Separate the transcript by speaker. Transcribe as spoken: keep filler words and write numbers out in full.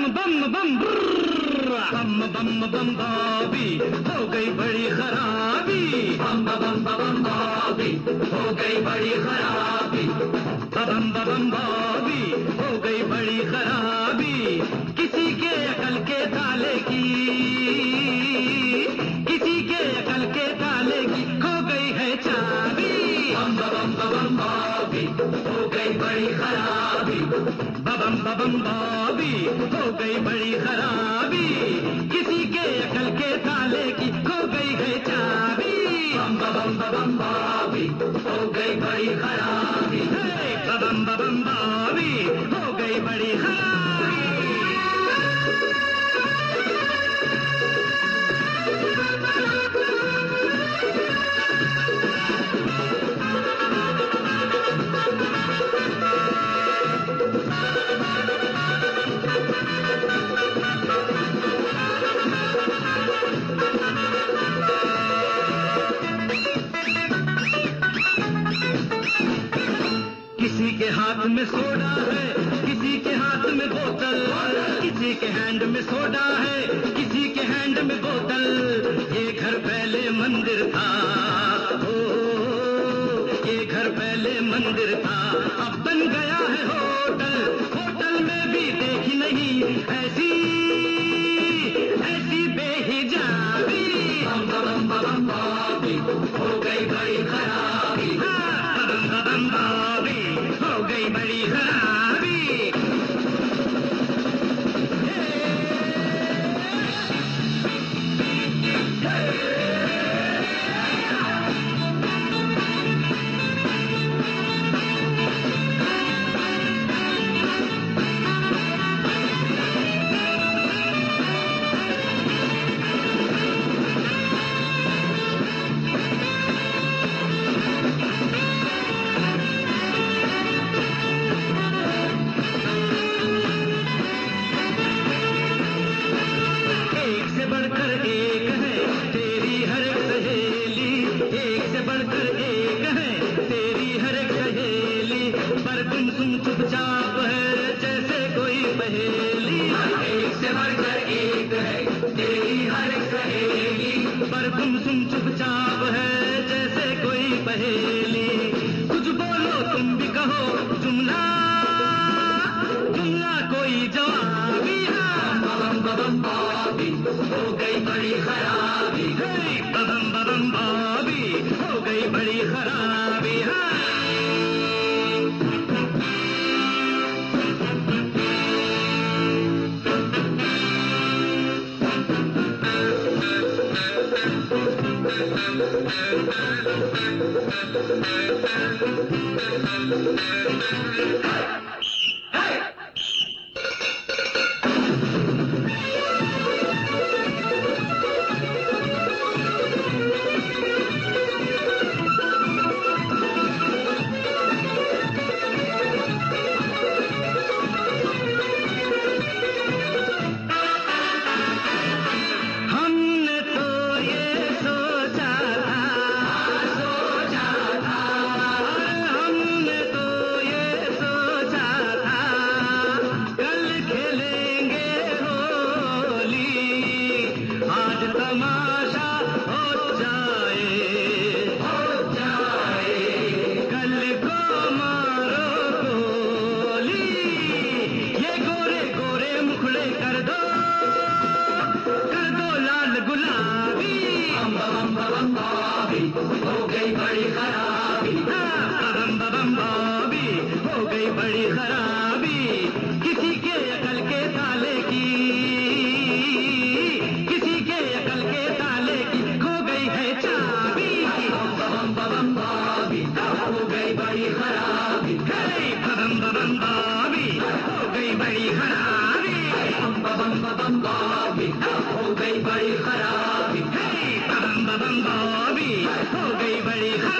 Speaker 1: बम बम बम बम बम बॉबी हो गई बड़ी खराबी। बम बम बम बॉबी हो गई बड़ी खराबी। बम बम बॉबी हो गई बड़ी खराबी। किसी के अकल के ताले की, किसी के अकल के ताले की खो गई है चाबी। बम बम बम बॉबी हो गई बड़ी खराबी। बम बम बॉबी हो गई बड़ी खराबी। किसी के अकल के ताले की खो गई है चाबी। बम बम बम बॉबी हो गई बड़ी खराबी। बम बम बॉबी हो गई बड़ी खराबी। किसी के हाथ में सोडा है, किसी के हाथ में बोतल। किसी के हैंड में सोडा है, किसी के हैंड में बोतल। ये घर पहले मंदिर था, ओ, ये घर पहले मंदिर था, अब बन गया है होटल। होटल में भी देखी नहीं ऐसी ऐसी बेहिजाबी। बम बम बम बॉबी हो गई बड़ी खराबी। बम बम बॉबी हो गई बड़ी खराबी। चुपचाप है जैसे कोई पहेली। एक से बढ़कर एक है तेरी हर एक सहेली। पर तुम सुन चुपचाप है जैसे कोई पहेली। कुछ बोलो तुम भी कहो जुमला, जुमला कोई जवाबी। बम बम बॉबी हो गई बड़ी खराबी। बम बम बॉबी हो गई बड़ी खराबी। हो गई बड़ी खराबी। बम बम बॉबी हो गई बड़ी खराबी। किसी के अकल के ताले की, किसी के अकल के ताले की खो गई है चाबी। बम बम बॉबी हो गई बड़ी खराबी। बम बम बॉबी हो गई बड़ी खराबी। बम बम बॉबी हो गई बड़ी खराबी। बम बम बॉबी हो गई बड़ी खराबी।